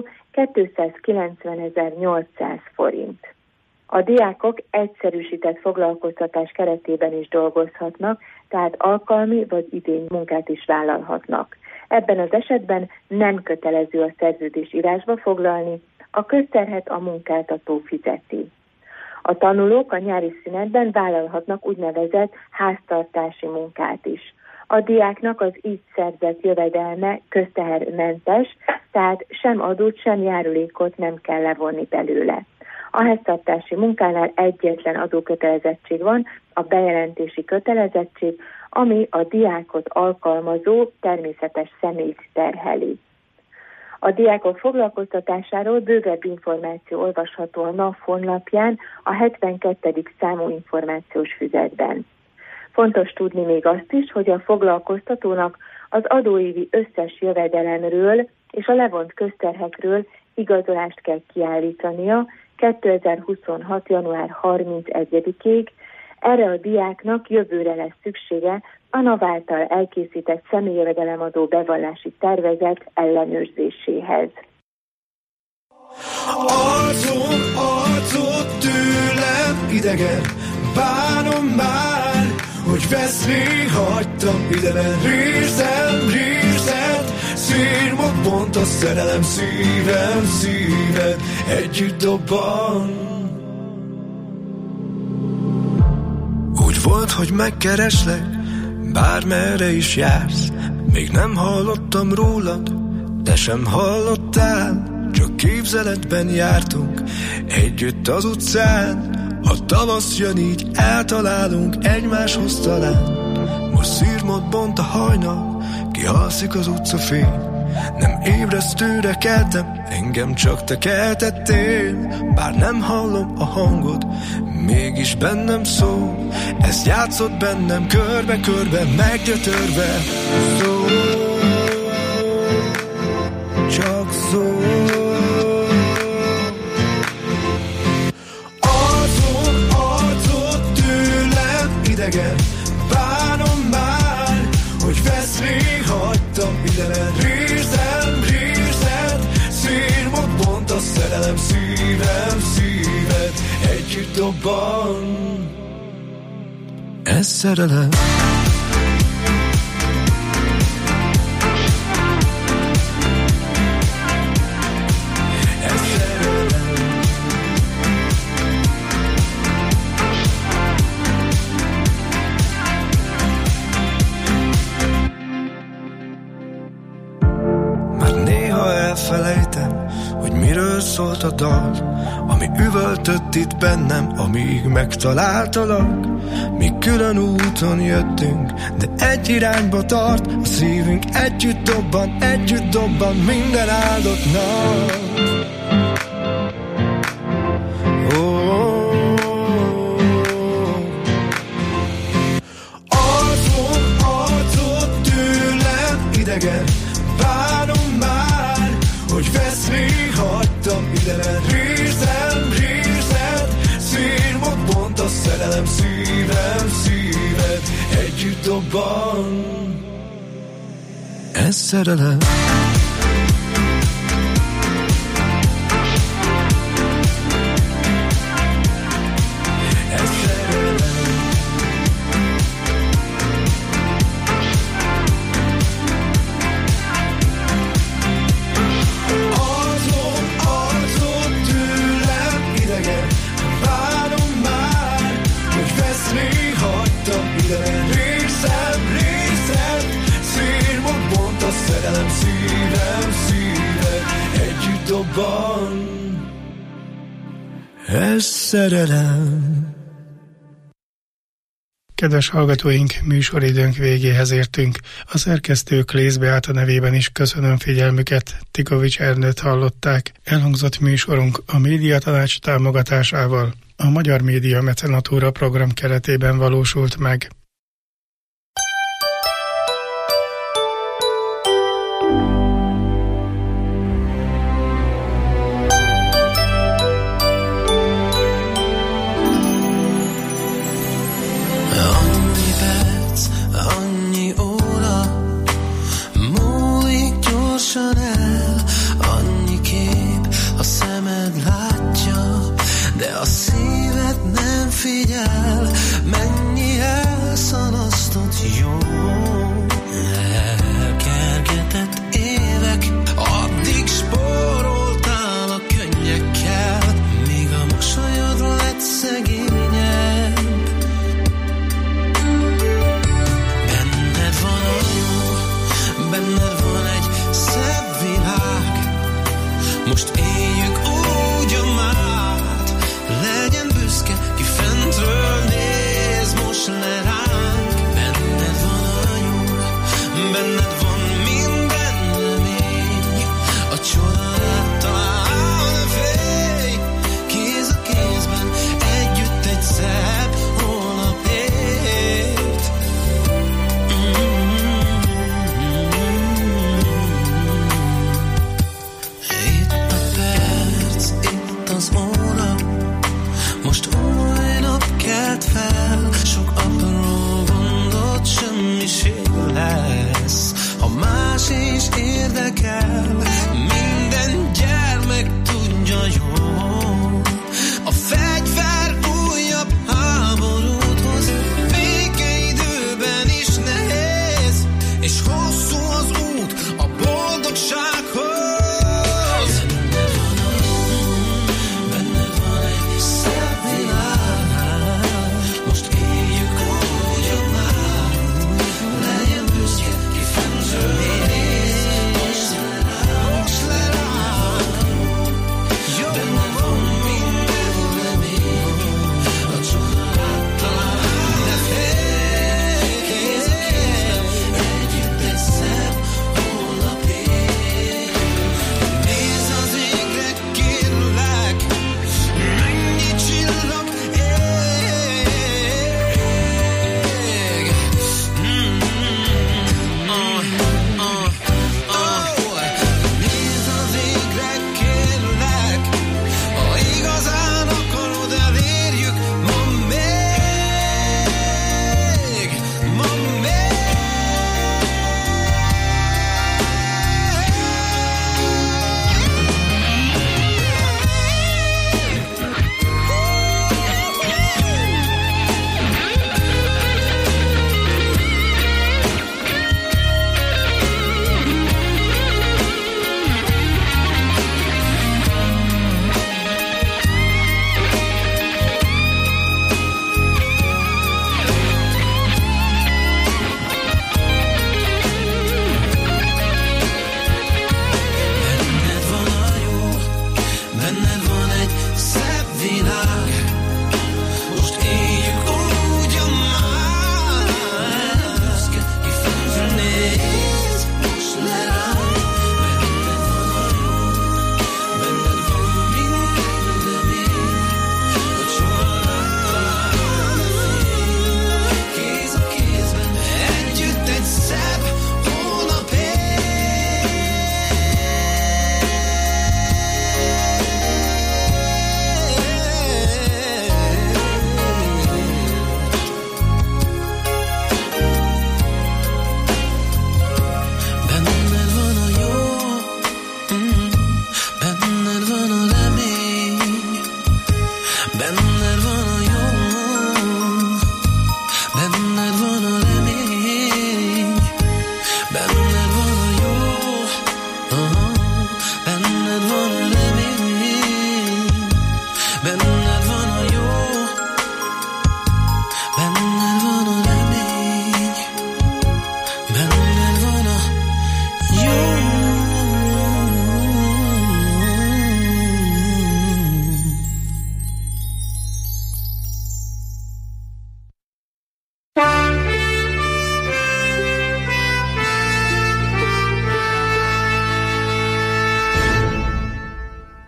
kétszázkilencvenezer-nyolcszáz forint. A diákok egyszerűsített foglalkoztatás keretében is dolgozhatnak, tehát alkalmi vagy idény munkát is vállalhatnak. Ebben az esetben nem kötelező a szerződés írásba foglalni, a közterhet a munkáltató fizeti. A tanulók a nyári szünetben vállalhatnak úgynevezett háztartási munkát is. A diáknak az így szerzett jövedelme köztehermentes, tehát sem adót, sem járulékot nem kell levonni belőle. A háztartási munkánál egyetlen adókötelezettség van, a bejelentési kötelezettség, ami a diákot alkalmazó természetes személyt terheli. A diákok foglalkoztatásáról bővebb információ olvasható a NAV honlapján a hetvenkettedik számú információs füzetben. Fontos tudni még azt is, hogy a foglalkoztatónak az adóévi összes jövedelemről és a levont közterhekről igazolást kell kiállítania kétezer-huszonhat. január harmincegyedikéig. Erre a diáknak jövőre lesz szüksége a NAV által elkészített személyjövedelemadó bevallási tervezet ellenőrzéséhez. Arcom, arcod tőlem idegen, bánom már, hogy veszni hagytam idegen. Rézem, rézed, Szírmot bont a szerelem, szívem, szíved együtt dobban. Úgy volt, hogy megkereslek, bármerre is jársz. Még nem hallottam rólad, te sem hallottál. Csak képzeletben jártunk együtt az utcán. A tavasz jön, így eltalálunk egymáshoz talán. Most szírmot bont a hajnal, kihalszik az utcafény. Nem ébresztőre keltem, engem csak te keltettél. Bár nem hallom a hangod, mégis bennem szól. Ezt játszott bennem körbe-körbe, meggyötörve. Szól, csak szól. Arcod, arcod tőlem idegen. Bánom már, hogy veszély hagytam idelen. Rézem, rézed, szírmot bont a szerelem, szívem, szíved együtt dobban. Ez szerelem. Elfelejtem, hogy miről szólt a dal, ami üvöltött itt bennem, amíg megtaláltalak. Mi külön úton jöttünk, de egy irányba tart a szívünk, együtt dobban, együtt dobban minden áldott nap. Arcod, arcod tőlem idegen. Bánom már, hogy veszély hagytam idelen. Rézem, rézed, szírmot bont a szerelem, szívem, szíved együtt dobban. Ez szerelem. Ez szerelem. Kedves hallgatóink, műsoridőnk végéhez értünk. A szerkesztő Klész Beáta nevében is köszönöm figyelmüket. Tikovics Ernőt hallották. Elhangzott műsorunk a Médiatanács támogatásával a Magyar Média Mecenatúra program keretében valósult meg. El, annyi kép a szemed látja, de a szíved nem figyel, mennyi elszalasztott jó. Elkergetett évek, addig spóroltál a könnyekkel, míg a mosolyod lett szegényebb. Benned van a jó, benned van egy szebb világ, most éljük úgy a mát, legyen büszke, ki fentről néz most le ránk. Benned van a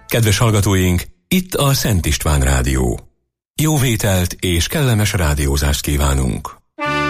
Kedves hallgatóink, itt a Szent István Rádió. Jó vételt és kellemes rádiózást kívánunk!